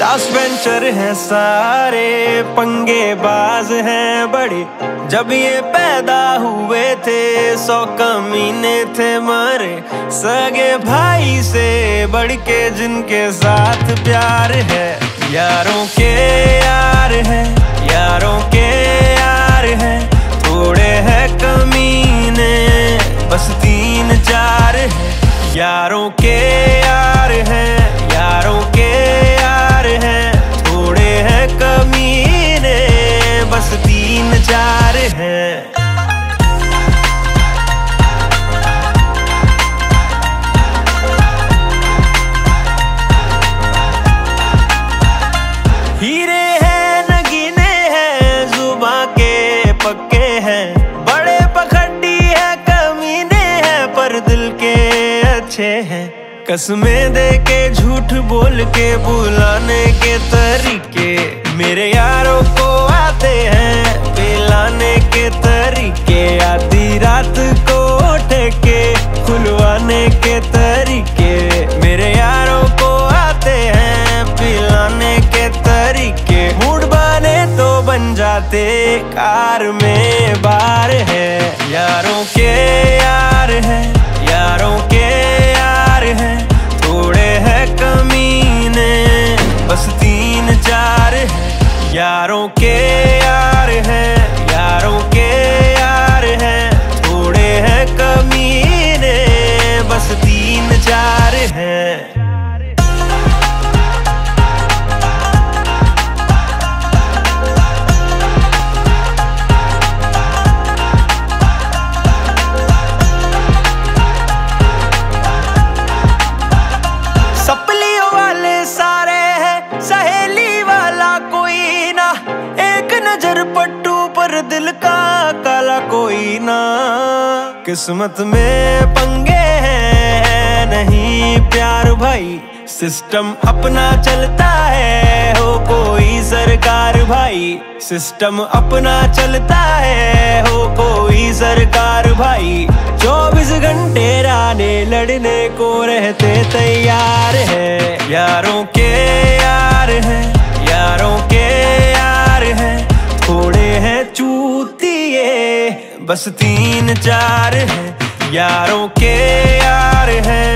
Last bencher हैं सारे, पंगेबाज हैं बड़े। जब ये पैदा हुए थे 100 कमीने थे मरे। सगे भाई से बढ़ के जिनके साथ प्यार है, यारों के यार हैं, यारों के यार हैं। थोड़े हैं कमीने बस 3-4 हैं, यारों के यार हैं, यारों के यार हैं। थोड़े हैं कमीने बस 3-4 हैं। हीरे हैं नगीने हैं, जुबां के पक्के हैं। बड़े पखड्डी है कमीने हैं, पर दिल के अच्छे हैं। कसमें दे के झूठ बोल के बुलाने के तरीके मेरे यारों को आते हैं, पिलाने के तरीके। आधी रात को ठेके खुलवाने के तरीके मेरे यारों को आते हैं, पिलाने के तरीके। मूड बने तो बन जाते, कार में बार है। यारों के यार हैं, यारों के यार हैं। थोड़े हैं कमीने बस 3-4 हैं, यारों के यार हैं, यारों के यार हैं। थोड़े हैं कमीने बस 3-4 हैं। सहेली वाला कोई ना, एक नजर पट्टू पर दिल का काला कोई ना। किस्मत में पंगे हैं नहीं प्यार भाई, सिस्टम अपना चलता है हो कोई सरकार भाई। सिस्टम अपना चलता है हो कोई सरकार भाई। 24 घंटे राने लड़ने को रहते तैयार है, यारों के यार हैं, यारों के यार हैं। थोड़े हैं चूतिए बस 3-4 हैं, यारों के यार हैं,